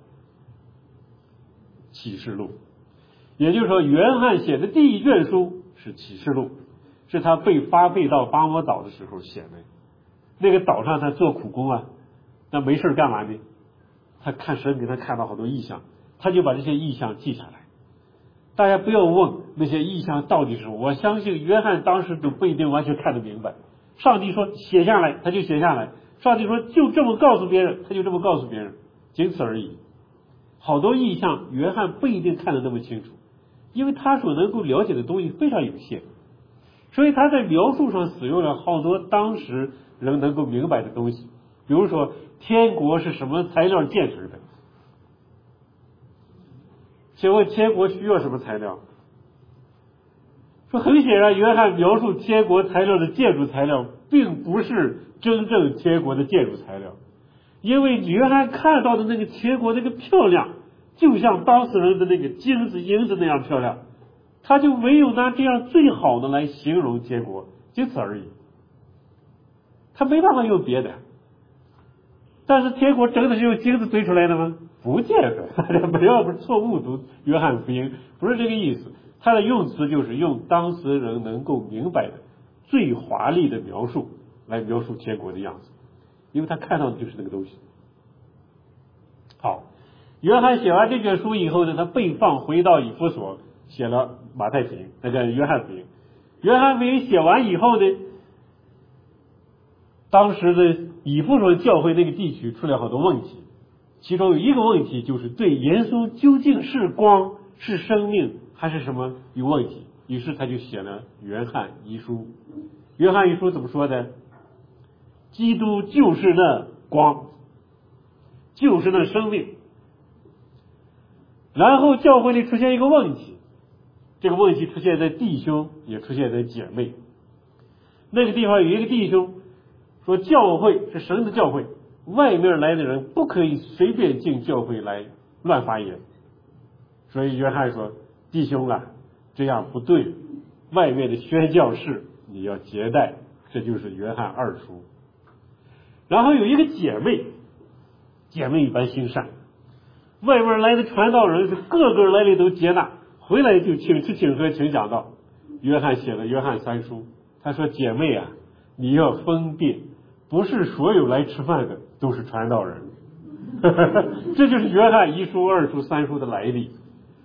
启示录。也就是说约翰写的第一卷书是启示录，是他被发配到巴摩岛的时候写的。那个岛上他做苦工啊，那没事干嘛呢？他看神给他看到好多异象，他就把这些异象记下来。大家不要问那些异象到底是什么，我相信约翰当时都不一定完全看得明白。上帝说写下来，他就写下来；上帝说就这么告诉别人，他就这么告诉别人，仅此而已。好多异象约翰不一定看得那么清楚，因为他所能够了解的东西非常有限，所以他在描述上使用了好多当时人能够明白的东西。比如说天国是什么材料建成的，请问天国需要什么材料？说很显然约翰描述天国材料的建筑材料并不是真正天国的建筑材料，因为约翰看到的那个天国那个漂亮就像当事人的那个金子银子那样漂亮，他就唯有拿这样最好的来形容天国，仅此而已，他没办法用别的。但是天国真的是用金子堆出来的吗？不见得，大家不要不是错误读约翰福音，不是这个意思。他的用词就是用当时人能够明白的最华丽的描述来描述天国的样子，因为他看到的就是那个东西。好，约翰写完这卷书以后呢，他被放回到以弗所，写了马太福音，那个约翰福音。约翰福音写完以后呢，当时的以弗所教会那个地区出了好多问题，其中有一个问题就是对耶稣究竟是光是生命还是什么有问题，于是他就写了约翰一书。约翰一书怎么说的？基督就是那光，就是那生命。然后教会里出现一个问题，这个问题出现在弟兄也出现在姐妹。那个地方有一个弟兄说教会是神的教会，外面来的人不可以随便进教会来乱发言。所以约翰说弟兄啊，这样不对，外面的宣教士你要接待，这就是约翰二书。然后有一个姐妹，姐妹一般心善，外面来的传道人是个个来的都接纳，回来就请吃请喝请讲道。约翰写了约翰三书，他说姐妹啊，你要分辨，不是所有来吃饭的都是传道人这就是约翰一书二书三书的来历。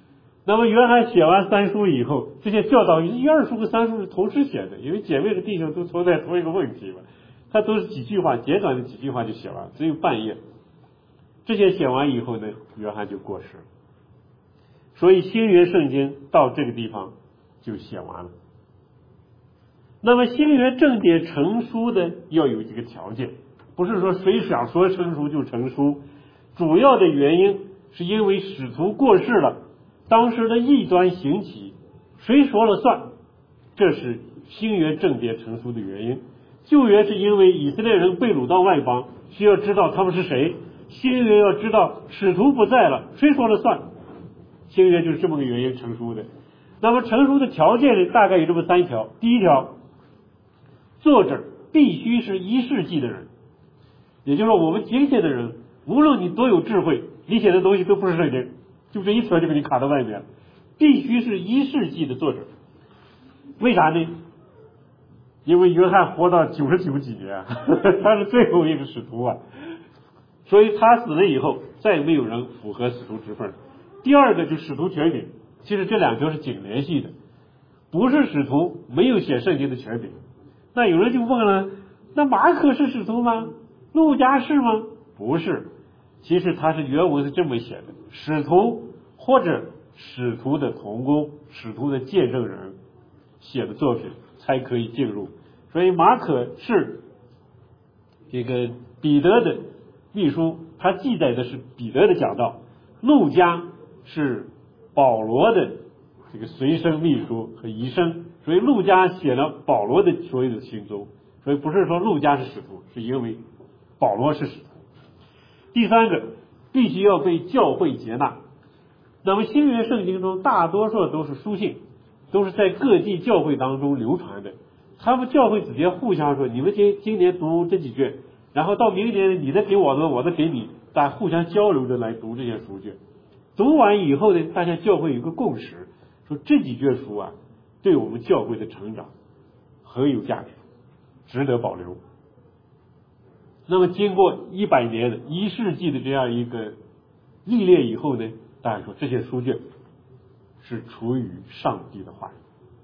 那么约翰写完三书以后，这些教导一二书和三书是同时写的，因为姐妹和弟兄都存在同一个问题嘛，他都是几句话，简短的几句话就写完，只有半页。这些写完以后呢，约翰就过世了。所以新约圣经到这个地方就写完了。那么新约正典成书的要有几个条件，不是说谁想说成书就成书，主要的原因是因为使徒过世了，当时的异端兴起，谁说了算，这是新约正典成书的原因。旧约是因为以色列人被掳到外邦，需要知道他们是谁，新约要知道使徒不在了，谁说了算，新约就是这么个原因成书的。那么成书的条件呢，大概有这么三条。第一条，作者必须是一世纪的人，也就是说我们今天的人，无论你多有智慧，你写的东西都不是圣经，就这一册就给你卡到外面了，必须是一世纪的作者。为啥呢？因为约翰活到九十九几年，他是最后一个使徒啊，所以他死了以后，再没有人符合使徒职分。第二个就是使徒权柄，其实这两条是紧联系的，不是使徒没有写圣经的权柄。那有人就问了，那马可是使徒吗？路加是吗？不是，其实他是原文是这么写的，使徒或者使徒的同工、使徒的见证人写的作品才可以进入。所以马可是这个彼得的秘书，他记载的是彼得的讲道；路加是保罗的这个随身秘书和遗生，所以路加写了保罗的所有的行踪，所以不是说路加是使徒，是因为保罗是使徒。第三个，必须要被教会接纳。那么新约圣经中大多数都是书信，都是在各地教会当中流传的，他们教会之间互相说，你们今今年读这几卷，然后到明年你的给我的，我的给你，大家互相交流的来读这些书卷。读完以后呢，大家教会有个共识，说这几卷书啊，对我们教会的成长很有价值，值得保留。那么经过一百年的一世纪的这样一个历练以后呢，大家说这些书卷是出于上帝的话语。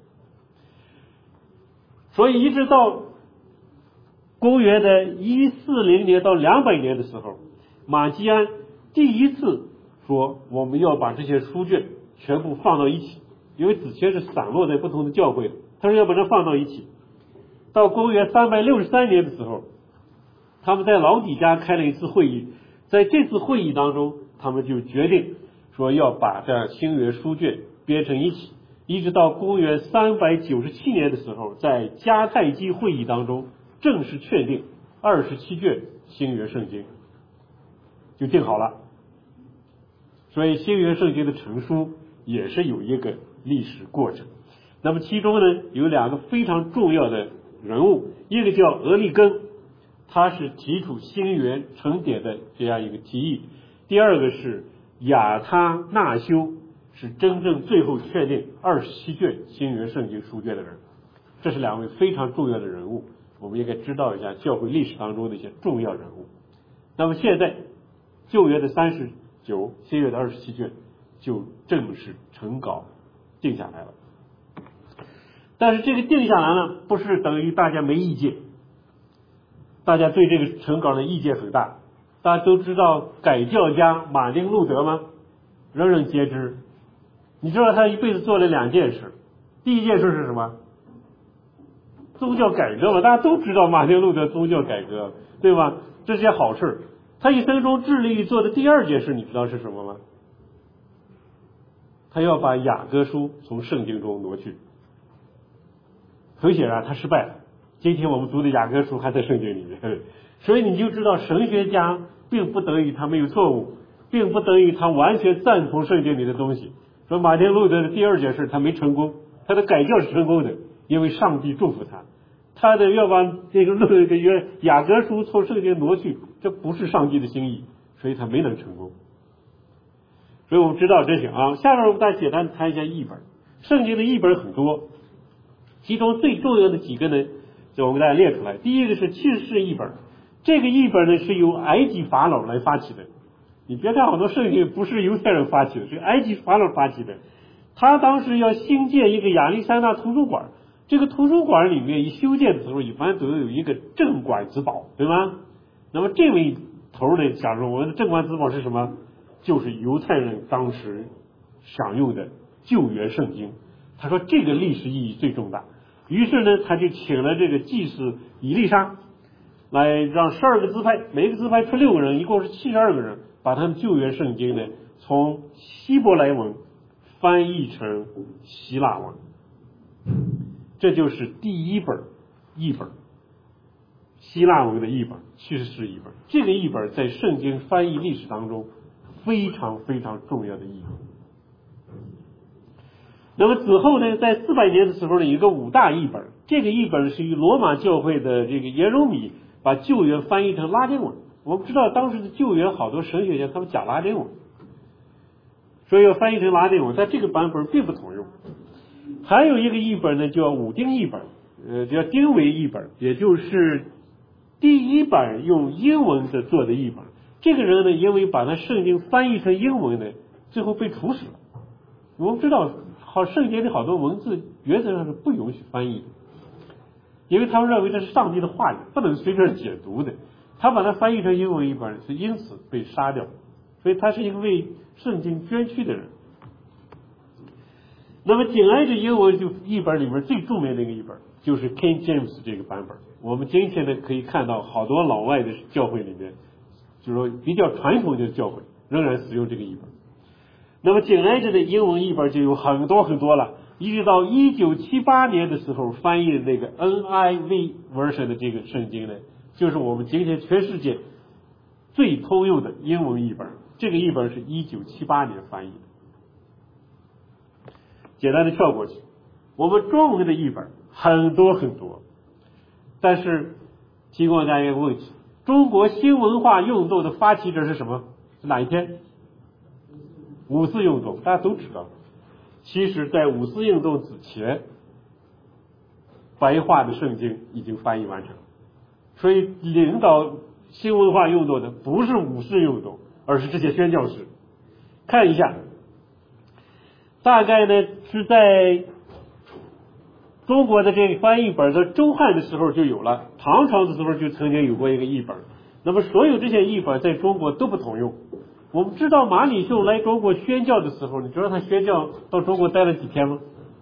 所以一直到公元的一四零年到两百年的时候，马基安第一次说我们要把这些书卷全部放到一起，因为之前是散落在不同的教会的，他说要把它放到一起。到公元三百六十三年的时候，他们在老底家开了一次会议，在这次会议当中，他们就决定说要把这新约书卷编成一起，一直到公元三百九十七年的时候，在迦太基会议当中正式确定二十七卷新约圣经就定好了。所以新约圣经的成书也是有一个历史过程。那么其中呢，有两个非常重要的人物，一个叫俄利根，他是提出新约成典的这样一个提议；第二个是亚他那修，是真正最后确定二十七卷新约圣经书卷的人。这是两位非常重要的人物，我们应该知道一下教会历史当中的一些重要人物。那么现在旧约的三十九，新约的二十七卷就正式成稿定下来了。但是这个定下来呢，不是等于大家没意见，大家对这个成稿的意见很大。大家都知道改教家马丁路德吗？人人皆知。你知道他一辈子做了两件事，第一件事是什么？宗教改革嘛，大家都知道马丁路德宗教改革，对吧？这些好事。他一生中致力于做的第二件事，你知道是什么吗？他要把雅各书从圣经中挪去。很显然他失败了，今天我们读的雅各书还在圣经里面，所以你就知道神学家并不等于他没有错误，并不等于他完全赞同圣经里的东西。说马丁路德的第二件事他没成功，他的改教是成功的，因为上帝祝福他。他的要把这个这个约雅各书从圣经挪去，这不是上帝的心意，所以他没能成功。所以我们知道这些啊。下面我们再简单谈一下译本。圣经的译本很多，其中最重要的几个呢，就我们给大家列出来。第一个是启示译本，这个译本呢是由埃及法老来发起的。你别看好多圣经不是犹太人发起的，是埃及法老发起的。 他当时要兴建一个亚历山大图书馆，这个图书馆里面一修建的时候，一般都有一个镇馆之宝，对吗？那么这位头呢，想说我们的镇馆之宝是什么？就是犹太人当时享用的旧约圣经。他说这个历史意义最重大，于是呢，他就请了这个祭司以利沙，来让十二个支派，每个支派出六个人，一共是七十二个人，把他们旧约圣经呢从希伯来文翻译成希腊文，这就是第一本译本，希腊文的译本，其实是译本。这个译本在圣经翻译历史当中非常非常重要的译本。那么此后呢，在四百年的时候呢，有一个五大译本，这个译本是由罗马教会的这个耶柔米把旧约翻译成拉丁文。我们知道当时的旧约好多神学家他们讲拉丁文，所以要翻译成拉丁文，但这个版本并不通用。还有一个译本呢，叫武丁译本，呃，叫丁维译本，也就是第一版用英文的做的译本。这个人呢，因为把他圣经翻译成英文呢，最后被处死了。我们知道，好圣经的好多文字原则上是不允许翻译的，因为他们认为这是上帝的话语，不能随便解读的。他把它翻译成英文译本，是因此被杀掉。所以他是一个为圣经捐躯的人。那么紧挨着英文就译本里面最著名的一个译本就是 King James 这个版本。我们今天呢可以看到好多老外的教会里面，就是说比较传统的教会仍然使用这个译本。那么紧挨着的英文译本就有很多很多了，一直到一九七八年的时候翻译的那个 N I V version 的这个圣经呢，就是我们今天全世界最通用的英文译本。这个译本是一九七八年翻译的。简单的跳过去，我们中文的译本很多很多，但是提供大家一个问题：中国新文化运动的发起者是什么？是哪一天？五四运动，大家都知道。其实在五四运动之前，白话的圣经已经翻译完成，所以领导新文化运动的不是五四运动，而是这些宣教士。看一下，大概呢是在中国的这个翻译本的周汉的时候就有了，唐朝的时候就曾经有过一个译本。那么所有这些译本在中国都不通用。我们知道马礼秀来中国宣教的时候，你知道他宣教到中国待了几天吗？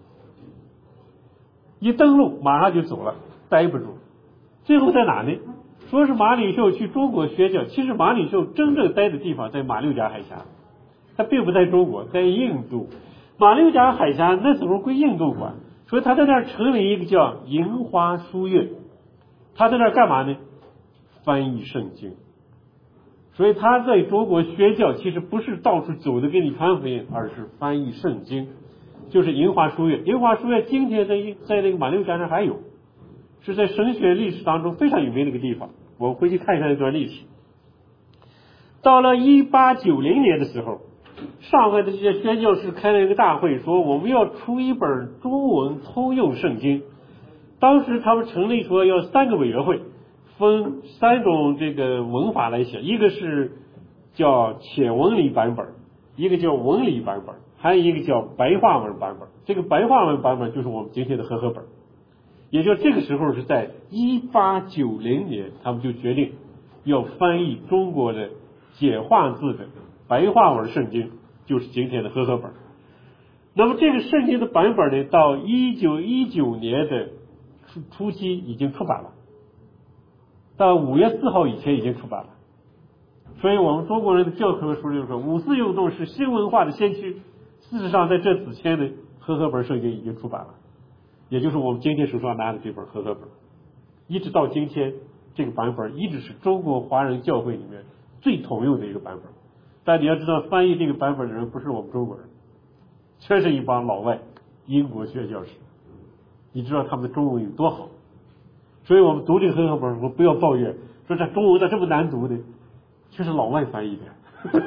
一登陆马上就走了，待不住。最后在哪呢？说是马礼秀去中国宣教，其实马礼秀真正待的地方在马六甲海峡，他并不在中国，在印度。马六甲海峡那时候归印度管，所以他在那儿成立一个叫银花书院。他在那儿干嘛呢？翻译圣经。所以他在中国宣教其实不是到处走的给你传福音，而是翻译圣经，就是银花书院。银花书院今天在在那个马六甲上还有，是在神学历史当中非常有名的一个地方。我们回去看一看一段历史。到了一八九零年的时候，上海的这些宣教士开了一个大会，说我们要出一本中文通用圣经。当时他们成立说要三个委员会，分三种这个文法来写，一个是叫浅文理版本，一个叫文理版本，还有一个叫白话文版本。这个白话文版本就是我们今天的和合本。也就这个时候是在一八九零年，他们就决定要翻译中国的简化字的白话文圣经，就是今天的和合本。那么这个圣经的版本呢，到一九一九年的初期已经出版了，到五月四号以前已经出版了。所以我们中国人的教科书就说五四运动是新文化的先驱。事实上在这之前的和合本圣经已经出版了，也就是我们今天手上拿的这本和合本，一直到今天这个版本一直是中国华人教会里面最通用的一个版本。但你要知道，翻译这个版本的人不是我们中国人，全是一帮老外英国宣教士，你知道他们的中文有多好。所以我们读这个和合本，我们不要抱怨说这中文的这么难读的，却是老外翻译的。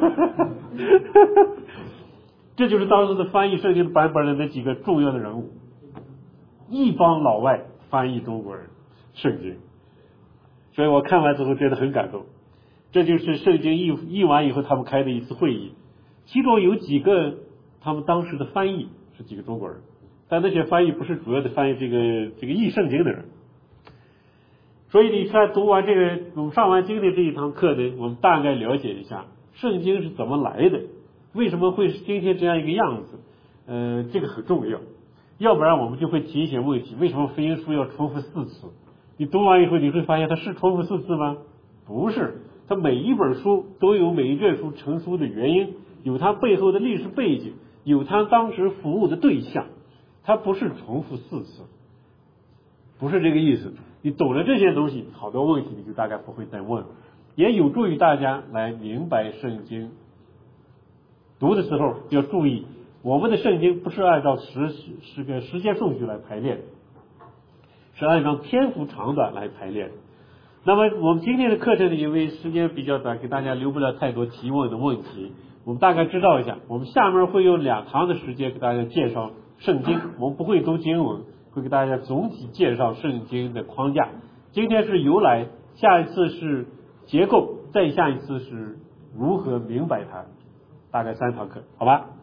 这就是当时的翻译圣经的版本的那几个重要的人物，一帮老外翻译中国人圣经。所以我看完之后觉得很感动。这就是圣经译译完以后他们开的一次会议，其中有几个他们当时的翻译是几个中国人，但那些翻译不是主要的翻译这个这个译圣经的人。所以你看，读完这个我们上完经的这一堂课呢，我们大概了解一下圣经是怎么来的，为什么会是今天这样一个样子，呃，这个很重要。要不然我们就会提一些问题，为什么福音书要重复四次？你读完以后你会发现它是重复四次吗？不是，它每一本书都有每一卷书成书的原因，有它背后的历史背景，有它当时服务的对象，它不是重复四次，不是这个意思。你懂了这些东西，好多问题你就大概不会再问了，也有助于大家来明白圣经。读的时候要注意，我们的圣经不是按照时是个时间顺序来排列，是按照篇幅长短来排列。那么我们今天的课程呢，因为时间比较短，给大家留不了太多提问的问题，我们大概知道一下。我们下面会用两堂的时间给大家介绍圣经，我们不会读经文，会给大家总体介绍圣经的框架。今天是由来，下一次是结构，再下一次是如何明白它，大概三堂课，好吧？